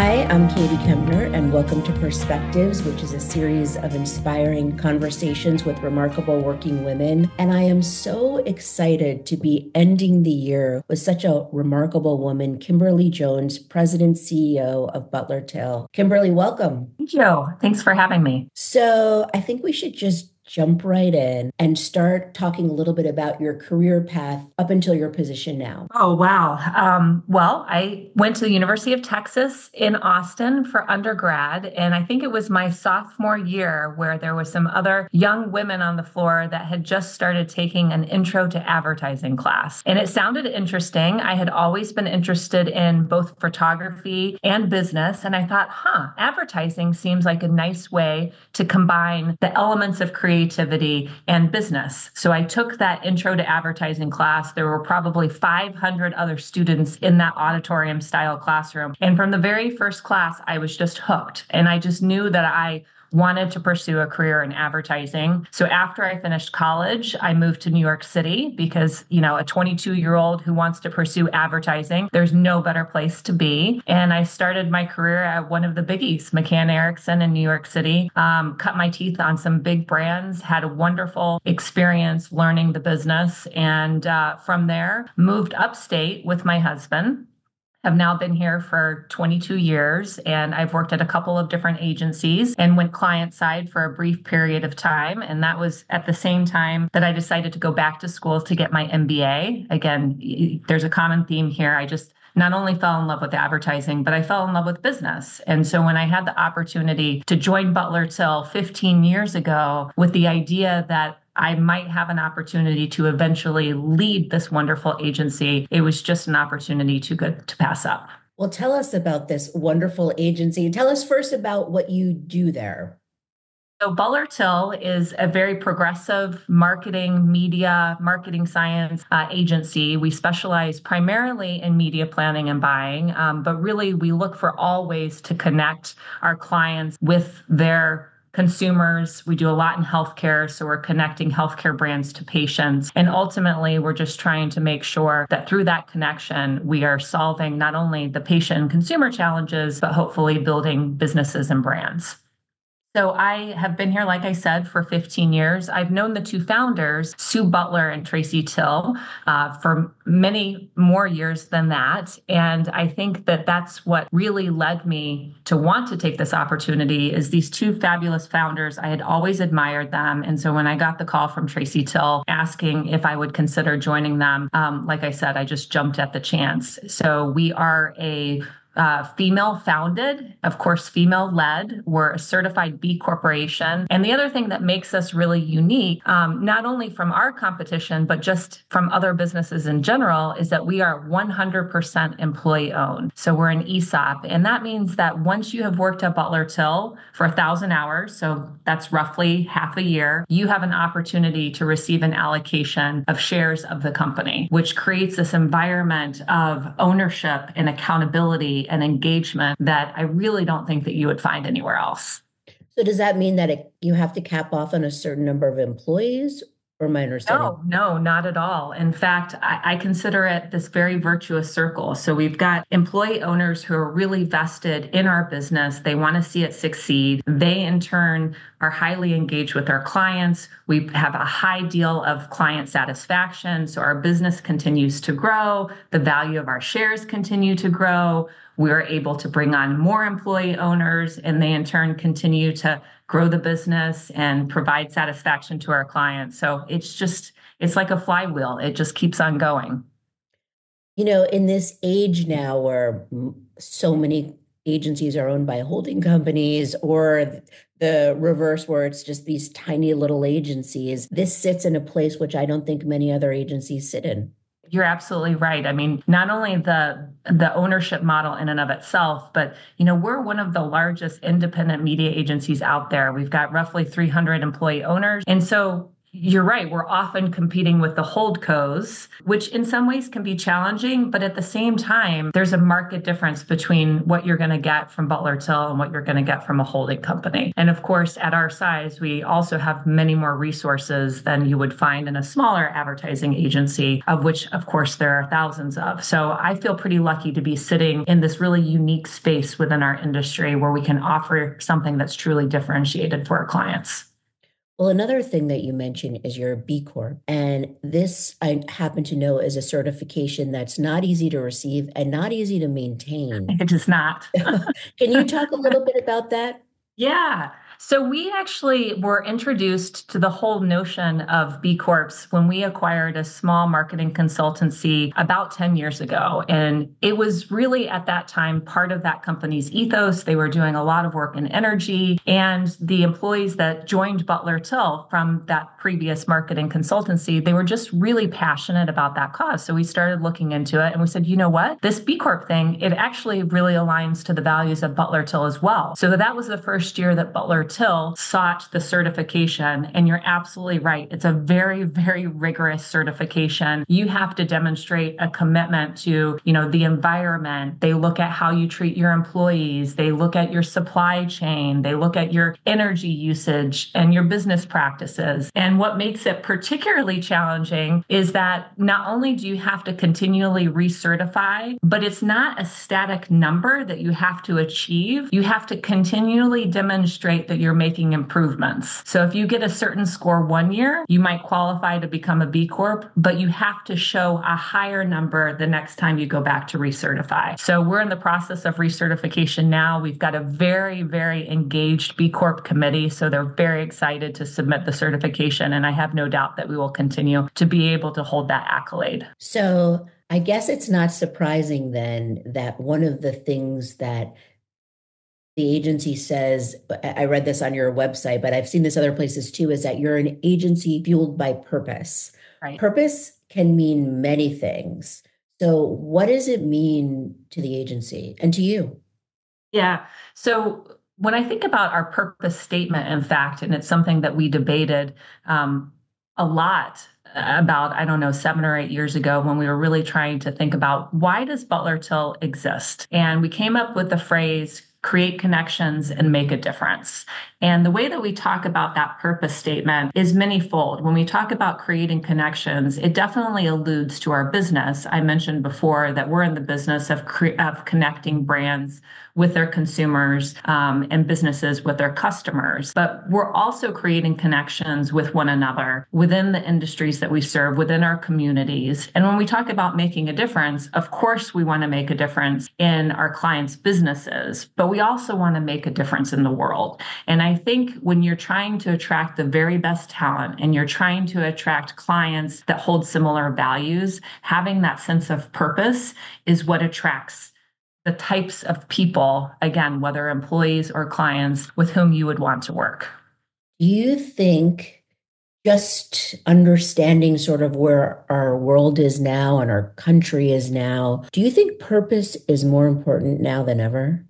Hi, I'm Katie Kempner, and welcome to Perspectives, which is a series of inspiring conversations with remarkable working women. And I am so excited to be ending the year with such a remarkable woman, Kimberly Jones, President CEO of Butler Till. Kimberly, welcome. Thank you. Thanks for having me. So I think we should just jump right in and start talking a little bit about your career path up until your position now. Oh, wow. Well, I went to the University of Texas in Austin for undergrad, and I think it was my sophomore year where there was some other young women on the floor that had just started taking an intro to advertising class. And it sounded interesting. I had always been interested in both photography and business, and I thought, advertising seems like a nice way to combine the elements of creativity and business. So I took that intro to advertising class. There were probably 500 other students in that auditorium style classroom. And from the very first class, I was just hooked. And I just knew that I wanted to pursue a career in advertising. So after I finished college, I moved to New York City because, a 22-year-old who wants to pursue advertising, there's no better place to be. And I started my career at one of the biggies, McCann Erickson in New York City, cut my teeth on some big brands, had a wonderful experience learning the business. And from there, moved upstate with my husband. I've now been here for 22 years, and I've worked at a couple of different agencies and went client side for a brief period of time. And that was at the same time that I decided to go back to school to get my MBA. Again, there's a common theme here. I just not only fell in love with advertising, but I fell in love with business. And so when I had the opportunity to join Butler Till 15 years ago with the idea that I might have an opportunity to eventually lead this wonderful agency, it was just an opportunity too good to pass up. Well, tell us about this wonderful agency. Tell us first about what you do there. So Butler Till is a very progressive marketing science agency. We specialize primarily in media planning and buying, but really we look for all ways to connect our clients with their consumers. We do a lot in healthcare, so we're connecting healthcare brands to patients. And ultimately, we're just trying to make sure that through that connection, we are solving not only the patient and consumer challenges, but hopefully building businesses and brands. So I have been here, like I said, for 15 years. I've known the two founders, Sue Butler and Tracy Till, for many more years than that. And I think that that's what really led me to want to take this opportunity is these two fabulous founders. I had always admired them. And so when I got the call from Tracy Till asking if I would consider joining them, like I said, I just jumped at the chance. So we are a female founded, of course, female led. We're a certified B Corporation. And the other thing that makes us really unique, not only from our competition, but just from other businesses in general, is that we are 100% employee owned. So we're an ESOP. And that means that once you have worked at Butler Till for 1,000 hours, so that's roughly half a year, you have an opportunity to receive an allocation of shares of the company, which creates this environment of ownership and accountability and engagement that I really don't think that you would find anywhere else. So does that mean that you have to cap off on a certain number of employees, or my understanding? No, not at all. In fact, I consider it this very virtuous circle. So we've got employee owners who are really vested in our business. They want to see it succeed. They, in turn, are highly engaged with our clients. We have a high deal of client satisfaction. So our business continues to grow. The value of our shares continue to grow. We're able to bring on more employee owners, and they in turn continue to grow the business and provide satisfaction to our clients. So it's like a flywheel. It just keeps on going. In this age now where so many agencies are owned by holding companies, or the reverse where it's just these tiny little agencies, this sits in a place which I don't think many other agencies sit in. You're absolutely right. I mean, not only the ownership model in and of itself, but we're one of the largest independent media agencies out there. We've got roughly 300 employee owners. And so You're right. We're often competing with the holdcos, which in some ways can be challenging, but at the same time, there's a market difference between what you're going to get from Butler Till and what you're going to get from a holding company. And of course, at our size, we also have many more resources than you would find in a smaller advertising agency, of which, of course, there are thousands of. So I feel pretty lucky to be sitting in this really unique space within our industry where we can offer something that's truly differentiated for our clients. Well, another thing that you mentioned is your B Corp. And this, I happen to know, is a certification that's not easy to receive and not easy to maintain. It is not. Can you talk a little bit about that? Yeah. So we actually were introduced to the whole notion of B Corps when we acquired a small marketing consultancy about 10 years ago. And it was really at that time part of that company's ethos. They were doing a lot of work in energy. And the employees that joined Butler Till from that previous marketing consultancy, they were just really passionate about that cause. So we started looking into it and we said, you know what? This B Corp thing, it actually really aligns to the values of Butler Till as well. So that was the first year that Butler Till sought the certification. And you're absolutely right. It's a very, very rigorous certification. You have to demonstrate a commitment to, the environment. They look at how you treat your employees. They look at your supply chain. They look at your energy usage and your business practices. And what makes it particularly challenging is that not only do you have to continually recertify, but it's not a static number that you have to achieve. You have to continually demonstrate that you're making improvements. So if you get a certain score one year, you might qualify to become a B Corp, but you have to show a higher number the next time you go back to recertify. So we're in the process of recertification now. We've got a very, very engaged B Corp committee. So they're very excited to submit the certification. And I have no doubt that we will continue to be able to hold that accolade. So I guess it's not surprising then that one of the things that the agency says, I read this on your website, but I've seen this other places too, is that you're an agency fueled by purpose. Right. Purpose can mean many things. So what does it mean to the agency and to you? Yeah. So when I think about our purpose statement, in fact, and it's something that we debated a lot about, I don't know, 7 or 8 years ago when we were really trying to think about why does Butler Till exist? And we came up with the phrase, create connections and make a difference. And the way that we talk about that purpose statement is manyfold. When we talk about creating connections, it definitely alludes to our business. I mentioned before that we're in the business of connecting brands with their consumers and businesses with their customers. But we're also creating connections with one another within the industries that we serve, within our communities. And when we talk about making a difference, of course, we want to make a difference in our clients' businesses, but we also want to make a difference in the world. And I think when you're trying to attract the very best talent and you're trying to attract clients that hold similar values, having that sense of purpose is what attracts the types of people, again, whether employees or clients with whom you would want to work. Do you think just understanding sort of where our world is now and our country is now, do you think purpose is more important now than ever?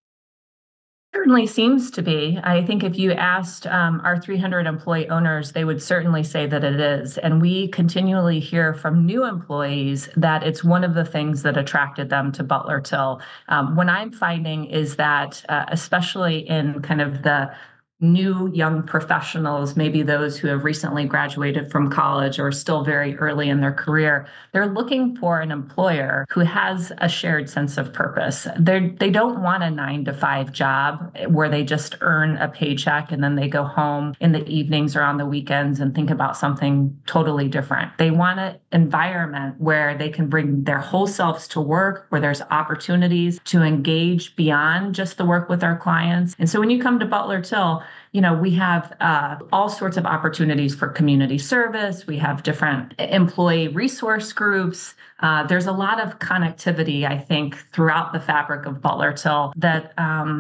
Certainly seems to be. I think if you asked our 300 employee owners, they would certainly say that it is. And we continually hear from new employees that it's one of the things that attracted them to Butler Till. What I'm finding is that, especially in kind of the new young professionals, maybe those who have recently graduated from college or still very early in their career, they're looking for an employer who has a shared sense of purpose. They don't want a 9 to 5 job where they just earn a paycheck and then they go home in the evenings or on the weekends and think about something totally different. They want an environment where they can bring their whole selves to work, where there's opportunities to engage beyond just the work with our clients. And so when you come to Butler Till, we have all sorts of opportunities for community service. We have different employee resource groups. There's a lot of connectivity, I think, throughout the fabric of Butler Till that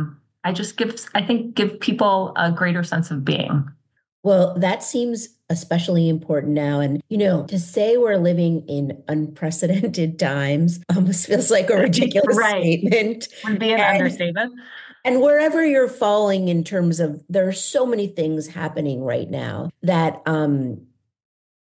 I think give people a greater sense of being. Well, that seems especially important now. And, to say we're living in unprecedented times almost feels like a ridiculous statement. Would be an understatement. And wherever you're falling in terms of, there are so many things happening right now that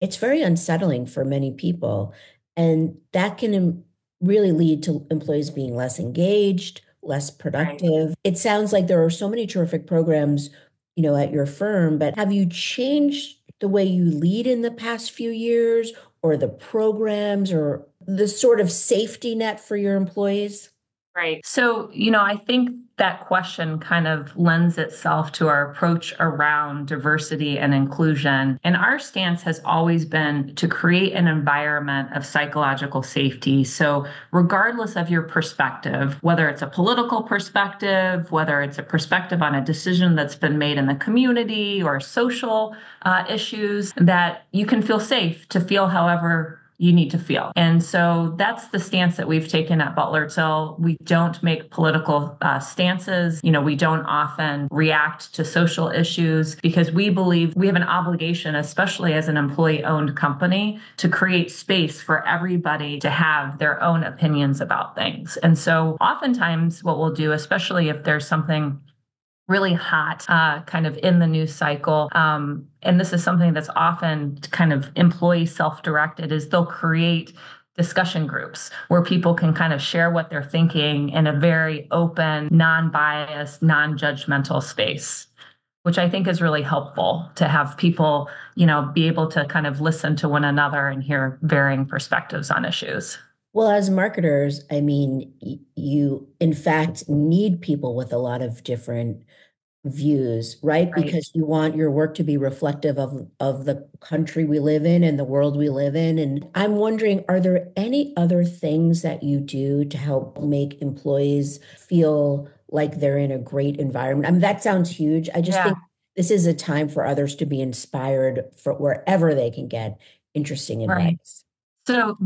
It's very unsettling for many people. And that can really lead to employees being less engaged, less Right. productive. It sounds like there are so many terrific programs, at your firm, but have you changed the way you lead in the past few years or the programs or the sort of safety net for your employees? Right. So, I think that question kind of lends itself to our approach around diversity and inclusion. And our stance has always been to create an environment of psychological safety. So, regardless of your perspective, whether it's a political perspective, whether it's a perspective on a decision that's been made in the community or social issues, that you can feel safe to feel however you need to feel. And so that's the stance that we've taken at Butler Till. We don't make political stances. We don't often react to social issues because we believe we have an obligation, especially as an employee owned company, to create space for everybody to have their own opinions about things. And so oftentimes what we'll do, especially if there's something really hot kind of in the news cycle. And this is something that's often kind of employee self-directed, is they'll create discussion groups where people can kind of share what they're thinking in a very open, non-biased, non-judgmental space, which I think is really helpful to have people, be able to kind of listen to one another and hear varying perspectives on issues. Well, as marketers, I mean, you in fact need people with a lot of different views, right? Right. Because you want your work to be reflective of the country we live in and the world we live in. And I'm wondering, are there any other things that you do to help make employees feel like they're in a great environment? I mean, that sounds huge. I just Yeah. think this is a time for others to be inspired for wherever they can get interesting Right. advice. So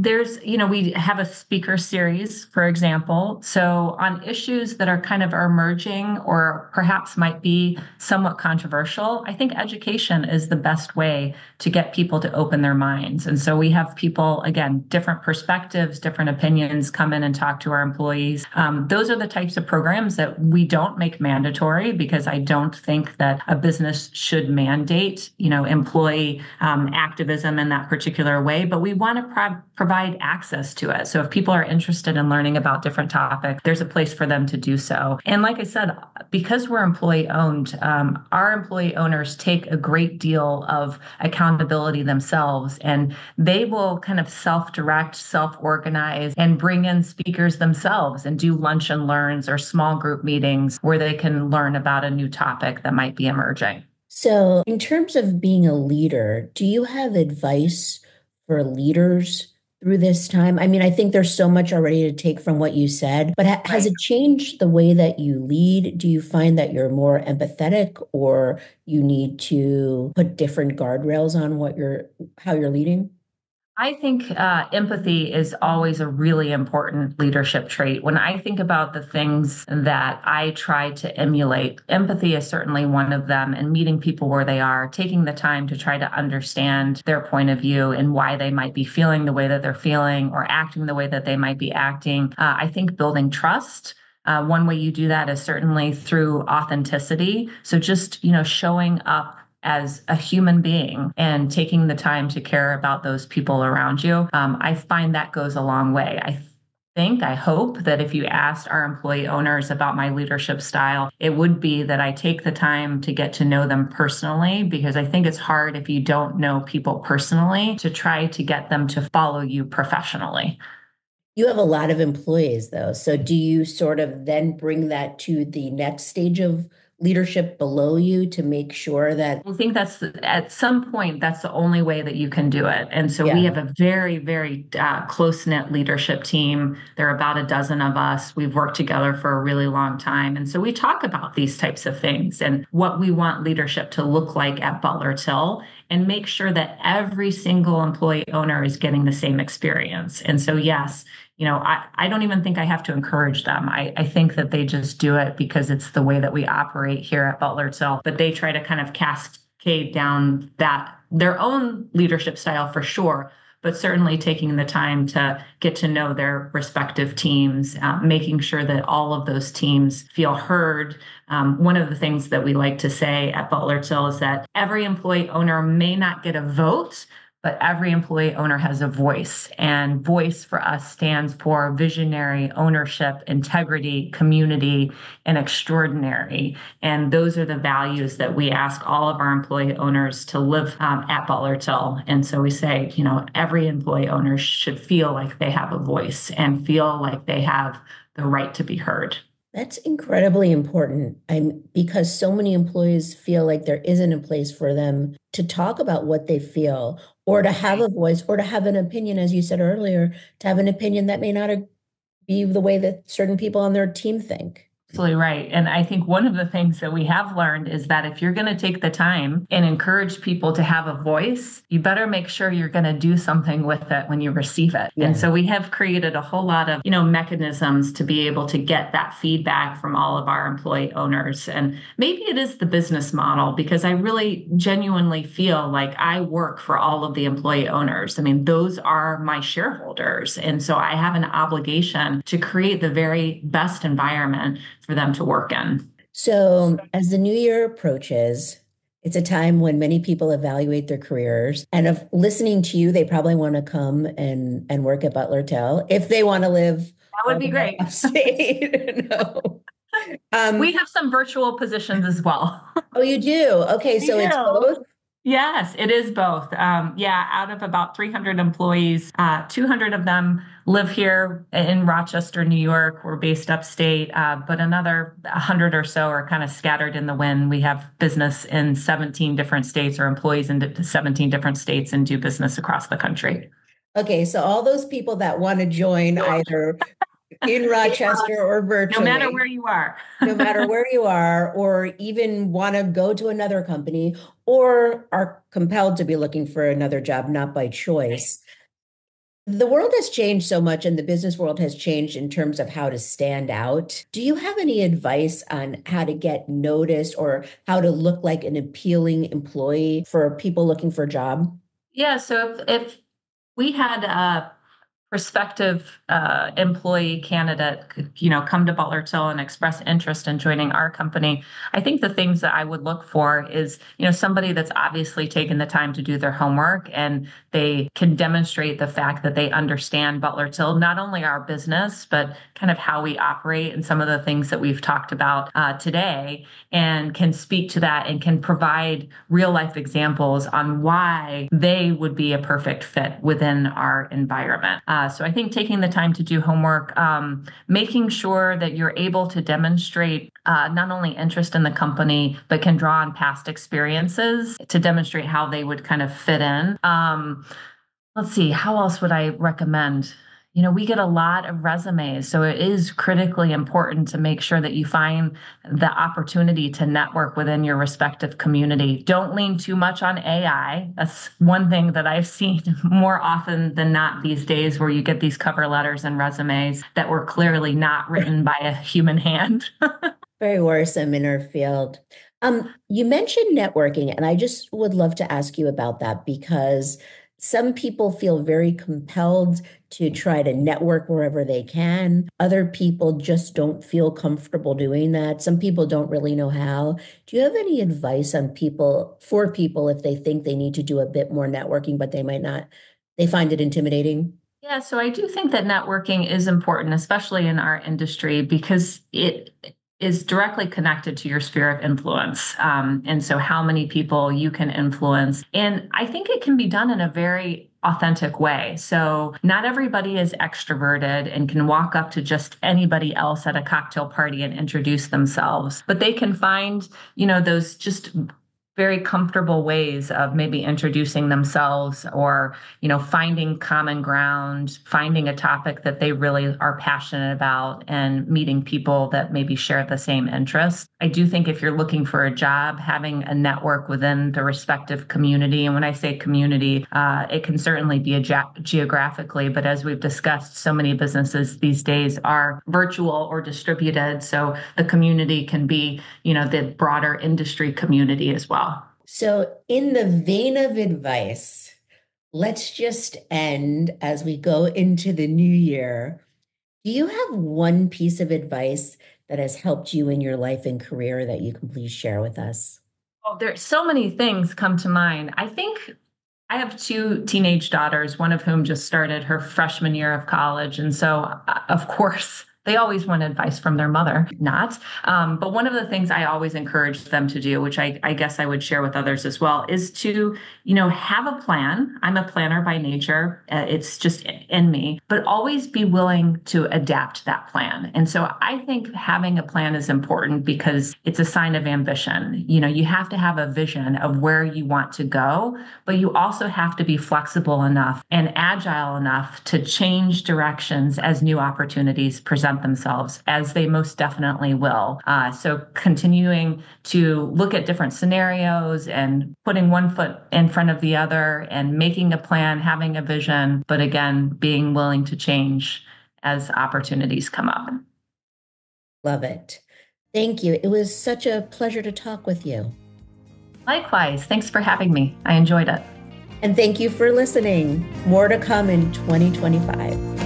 we have a speaker series, for example. So on issues that are kind of emerging or perhaps might be somewhat controversial, I think education is the best way to get people to open their minds. And so we have people, again, different perspectives, different opinions come in and talk to our employees. Those are the types of programs that we don't make mandatory because I don't think that a business should mandate, employee activism in that particular way, but we want to provide access to it. So if people are interested in learning about different topics, there's a place for them to do so. And like I said, because we're employee owned, our employee owners take a great deal of accountability themselves, and they will kind of self-direct, self-organize, and bring in speakers themselves and do lunch and learns or small group meetings where they can learn about a new topic that might be emerging. So, in terms of being a leader, do you have advice for leaders through this time? I mean, I think there's so much already to take from what you said, but has Right. it changed the way that you lead? Do you find that you're more empathetic or you need to put different guardrails on how you're leading? I think empathy is always a really important leadership trait. When I think about the things that I try to emulate, empathy is certainly one of them, and meeting people where they are, taking the time to try to understand their point of view and why they might be feeling the way that they're feeling or acting the way that they might be acting. I think building trust. One way you do that is certainly through authenticity. So just, showing up as a human being and taking the time to care about those people around you. I find that goes a long way. I hope that if you asked our employee owners about my leadership style, it would be that I take the time to get to know them personally, because I think it's hard if you don't know people personally to try to get them to follow you professionally. You have a lot of employees, though. So, do you sort of then bring that to the next stage of leadership below you to make sure that, I think at some point, that's the only way that you can do it. And so we yeah. have a very, very close knit leadership team. There are about a dozen of us. We've worked together for a really long time. And so we talk about these types of things and what we want leadership to look like at Butler Till, and make sure that every single employee owner is getting the same experience. And so, yes, I don't even think I have to encourage them. I think that they just do it because it's the way that we operate here at Butler Till. But they try to kind of cascade down that their own leadership style for sure, but certainly taking the time to get to know their respective teams, making sure that all of those teams feel heard. One of the things that we like to say at Butler Till is that every employee owner may not get a vote, but every employee owner has a voice. And voice for us stands for visionary, ownership, integrity, community, and extraordinary. And those are the values that we ask all of our employee owners to live at Butler Till. And so we say, every employee owner should feel like they have a voice and feel like they have the right to be heard. That's incredibly important. Because so many employees feel like there isn't a place for them to talk about what they feel or to have a voice or to have an opinion, as you said earlier, to have an opinion that may not be the way that certain people on their team think. Absolutely right. And I think one of the things that we have learned is that if you're going to take the time and encourage people to have a voice, you better make sure you're going to do something with it when you receive it. Yeah. And so we have created a whole lot of, mechanisms to be able to get that feedback from all of our employee owners. And maybe it is the business model, because I really genuinely feel like I work for all of the employee owners. I mean, those are my shareholders. And so I have an obligation to create the very best environment for them to work in. So as the new year approaches, it's a time when many people evaluate their careers. And if listening to you, they probably want to come and work at Butler Till if they want to live. That would be great. Upstate. No. We have some virtual positions as well. Oh, you do? Okay, so it's both? Yes, it is both. Out of about 300 employees, 200 of them live here in Rochester, New York. We're based upstate, but another 100 or so are kind of scattered in the wind. We have business in 17 different states, or employees in 17 different states, and do business across the country. Okay, so all those people that want to join either in Rochester or virtually. No matter where you are. No matter where you are, or even want to go to another company, or are compelled to be looking for another job, not by choice. The world has changed so much, and the business world has changed in terms of how to stand out. Do you have any advice on how to get noticed or how to look like an appealing employee for people looking for a job? Yeah, so if we had a prospective employee candidate, come to Butler Till and express interest in joining our company, I think the things that I would look for is, somebody that's obviously taken the time to do their homework and they can demonstrate the fact that they understand Butler Till, not only our business, but kind of how we operate and some of the things that we've talked about today, and can speak to that and can provide real life examples on why they would be a perfect fit within our environment. So I think taking the time to do homework, making sure that you're able to demonstrate not only interest in the company, but can draw on past experiences to demonstrate how they would kind of fit in. Let's see, how else would I recommend? We get a lot of resumes, so it is critically important to make sure that you find the opportunity to network within your respective community. Don't lean too much on AI. That's one thing that I've seen more often than not these days, where you get these cover letters and resumes that were clearly not written by a human hand. Very worrisome in our field. You mentioned networking, and I just would love to ask you about that, because some people feel very compelled to try to network wherever they can. Other people just don't feel comfortable doing that. Some people don't really know how. Do you have any advice on for people if they think they need to do a bit more networking, but they might not, they find it intimidating? Yeah, so I do think that networking is important, especially in our industry, because it is directly connected to your sphere of influence. And so how many people you can influence. And I think it can be done in a very authentic way. So not everybody is extroverted and can walk up to just anybody else at a cocktail party and introduce themselves, but they can find, those just very comfortable ways of maybe introducing themselves, or, finding common ground, finding a topic that they really are passionate about, and meeting people that maybe share the same interests. I do think if you're looking for a job, having a network within the respective community, and when I say community, it can certainly be geographically, but as we've discussed, so many businesses these days are virtual or distributed. So the community can be, the broader industry community as well. So in the vein of advice, let's just end as we go into the new year. Do you have one piece of advice that has helped you in your life and career that you can please share with us? Well, there's so many things come to mind. I think I have two teenage daughters, one of whom just started her freshman year of college. And so, of course, they always want advice from their mother, not. But one of the things I always encourage them to do, which I guess I would share with others as well, is to, have a plan. I'm a planner by nature. It's just in me, but always be willing to adapt that plan. And so I think having a plan is important because it's a sign of ambition. You have to have a vision of where you want to go, but you also have to be flexible enough and agile enough to change directions as new opportunities present themselves, as they most definitely will. So continuing to look at different scenarios and putting one foot in front of the other and making a plan, having a vision, but again, being willing to change as opportunities come up. Love it. Thank you. It was such a pleasure to talk with you. Likewise. Thanks for having me. I enjoyed it. And thank you for listening. More to come in 2025.